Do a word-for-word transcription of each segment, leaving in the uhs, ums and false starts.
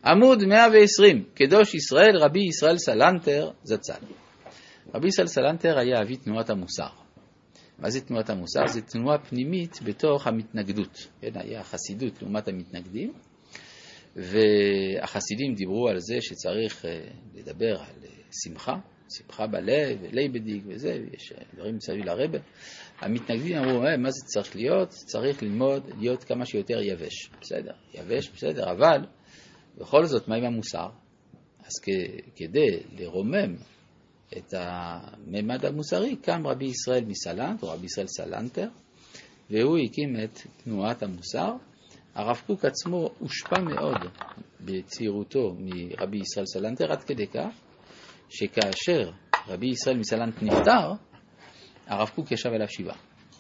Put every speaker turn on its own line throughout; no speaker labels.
עמוד מאה ועשרים, קדוש ישראל רבי ישראל סלנטר זצ"ל. רבי ישראל סלנטר היה אבי תנועת המוסר. מה זה תנועת המוסר? זה תנועה פנימית בתוך המתנגדות. כן, היה חסידות לעומת המתנגדים, והחסידים דיברו על זה שצריך לדבר על שמחה, שמחה בלב, לייבדיק וזה, ויש דברים מסביב לרבה. המתנגדים אמרו, מה זה צריך להיות? צריך ללמוד להיות כמה שיותר יבש. בסדר, יבש, בסדר, אבל בכל זאת, מה עם המוסר? אז כדי לרומם את הממד המוסרי, קם רבי ישראל מסלנט, או רבי ישראל סלנטר, והוא הקים את תנועת המוסר. הרב קוק עצמו הושפע מאוד בצעירותו מרבי ישראל סלנטר, עד כדי כך, שכאשר רבי ישראל מסלנט נפטר, הרב קוק ישב אליו שבעה.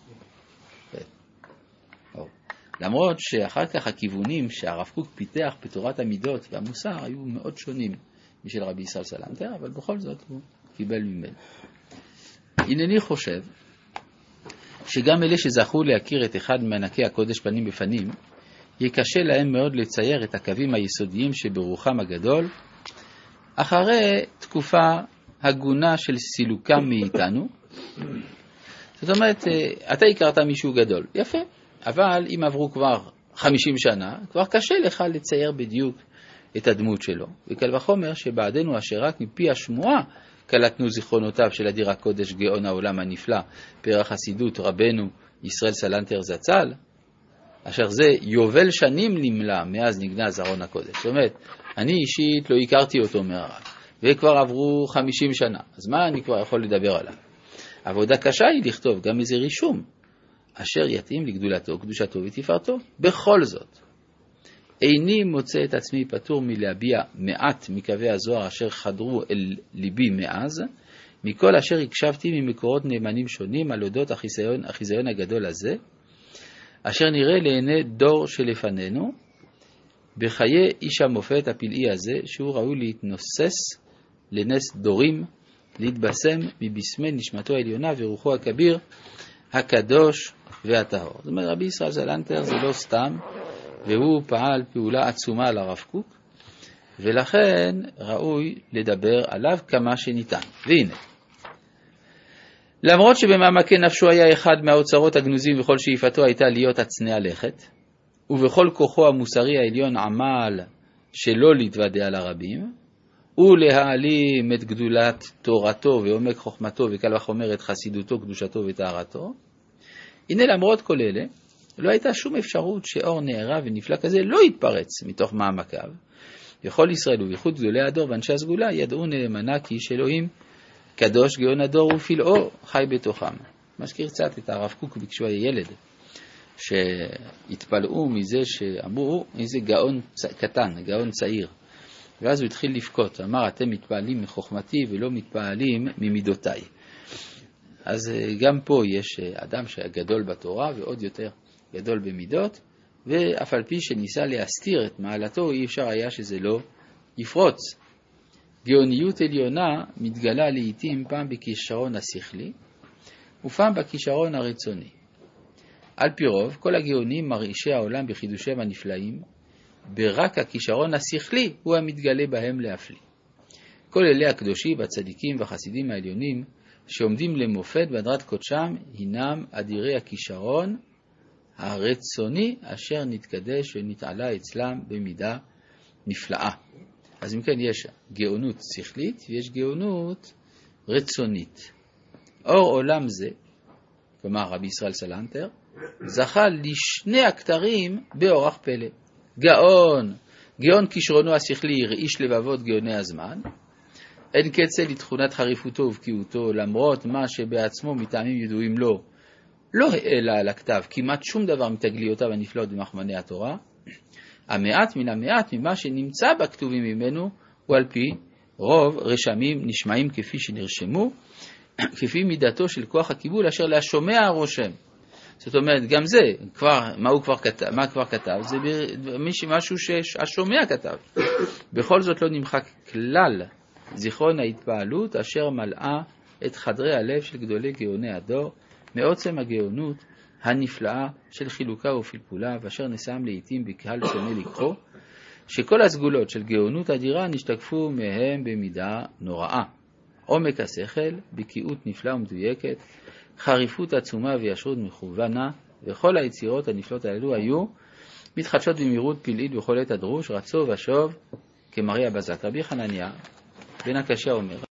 למרות שאחר כך הכיוונים שהרב קוק פיתח בתורת המידות והמוסר היו מאוד שונים משל רבי ישראל סלנטר, אבל בכל זאת הוא קיבל ממנו. הנני חושב שגם אלה שזכו להכיר את אחד מענקי הקודש פנים בפנים, יהיה קשה להם מאוד לצייר את הקווים היסודיים שברוחם הגדול, אחרי תקופה הגונה של סילוקם מאיתנו. זאת אומרת, אתה הכרת מישהו גדול, יפה, אבל אם עברו כבר חמישים שנה, כבר קשה לך לצייר בדיוק את הדמות שלו. וקל וחומר שבעדנו אשר רק מפי השמועה קלטנו זיכרונותיו של אדיר הקודש גאון העולם הנפלא, פרח חסידות רבנו ישראל סלנטר זצ"ל, אשר זה יובל שנים נמלה מאז נגנז ארון הקודש. זאת אומרת, אני אישית לא הכרתי אותו מהרב, וכבר עברו חמישים שנה, אז מה אני כבר יכול לדבר עליו? עבודה קשה היא לכתוב גם איזה רישום, אשר יתאים לגדולתו, קדושתו ותפארתו. בכל זאת, איני מוצא את עצמי פטור מלהביע מעט מקווי הזוהר אשר חדרו אל ליבי מאז, מכל אשר הקשבתי ממקורות נאמנים שונים על אודות החיזיון, החיזיון הגדול הזה, אשר נראה לעיני דור שלפנינו, בחיי איש המופת הפלאי הזה, שהוא ראוי להתנוסס לנס דורים, להתבשם מבשמי נשמתו העליונה ורוחו הכביר, הקדוש והטהור. זאת אומרת, רבי ישראל סלנטר זה לא סתם, והוא פעל פעולה עצומה על הרב קוק, ולכן ראוי לדבר עליו כמה שניתן. והנה, למרות שבמעמקי נפשו היה אחד מהאוצרות הגנוזים וכל שאיפתו הייתה להיות הצנע לכת, ובכל כוחו המוסרי העליון עמל שלא להתוודע לרבים, ולהעלים את גדולת תורתו ועומק חוכמתו וקל וחומר את חסידותו, קדושתו וטהרתו, הנה למרות כל אלה, לא הייתה שום אפשרות שאור נערה ונפלא כזה לא יתפרץ מתוך מעמקיו. וכל ישראל ובייחוד גדולי הדור ואנשי הסגולה ידעו נאמנה כי איש אלוהים קדוש גאון הדור ופלאו חי בתוכם. מזכיר קצת את הרב קוק כשהוא היה ילד, שהתפלאו מזה שאמרו איזה גאון קטן, גאון צעיר. ואז הוא התחיל לבכות, אמר אתם מתפעלים מחוכמתי ולא מתפעלים ממידותיי. אז גם פה יש אדם שהיה גדול בתורה ועוד יותר גדול במידות, ואף על פי שניסה להסתיר את מעלתו, אי אפשר היה שזה לא יפרוץ. גאוניות עליונה מתגלה לעתים פעם בכישרון השכלי, ופעם בכישרון הרצוני. על פי רוב, כל הגאונים מרעישי העולם בחידושיהם הנפלאים, ברק הכישרון השכלי הוא המתגלה בהם להפליא. כל אלה הקדושים, הצדיקים והחסידים העליונים, שעומדים למופת בהדרת קודשם, הינם אדירי הכישרון הרצוני אשר נתקדש ונתעלה אצלם במידה נפלאה. אז אם כן, יש גאונות שכלית ויש גאונות רצונית. אור עולם זה, כלומר רבי ישראל סלנטר, זכה לשני הכתרים באורח פלא. גאון, גאון כישרונו השכלי רעיש לבבות גאוני הזמן, אין קצה לתכונת חריפותו ובקיאותו, למרות מה שבעצמו מטעמים ידועים לו, לא העלה על הכתב כמעט שום דבר מתגליותיו הנפלאות במחמני התורה. המעט מן המעט ממה שנמצא בכתובים ממנו הוא על פי רוב רשמים נשמעים כפי שנרשמו, כפי מידתו של כוח הקיבול אשר להשומע הרושם. זאת אומרת, גם זה, כבר, מה הוא כבר כתב? מה כבר כתב? זה משהו שהשומע כתב. בכל זאת לא נמחק כלל זיכרון ההתפעלות אשר מלאה את חדרי הלב של גדולי גאוני הדור, מעוצם הגאונות הנפלאה של חילוקה ופלפולה, ואשר נסם לעתים בקהל שונה לקחו, שכל הסגולות של גאונות אדירה נשתקפו מהם במידה נוראה. עומק השכל, בקיאות נפלאה ומדויקת, חריפות עצומה וישרות מכוונה, וכל היצירות הנפלאות האלו היו מתחדשות במהירות פלאית בכל עת הדרוש, רצו ושוב כמרי הבזק. רבי חנניה בן הקשיא אומר,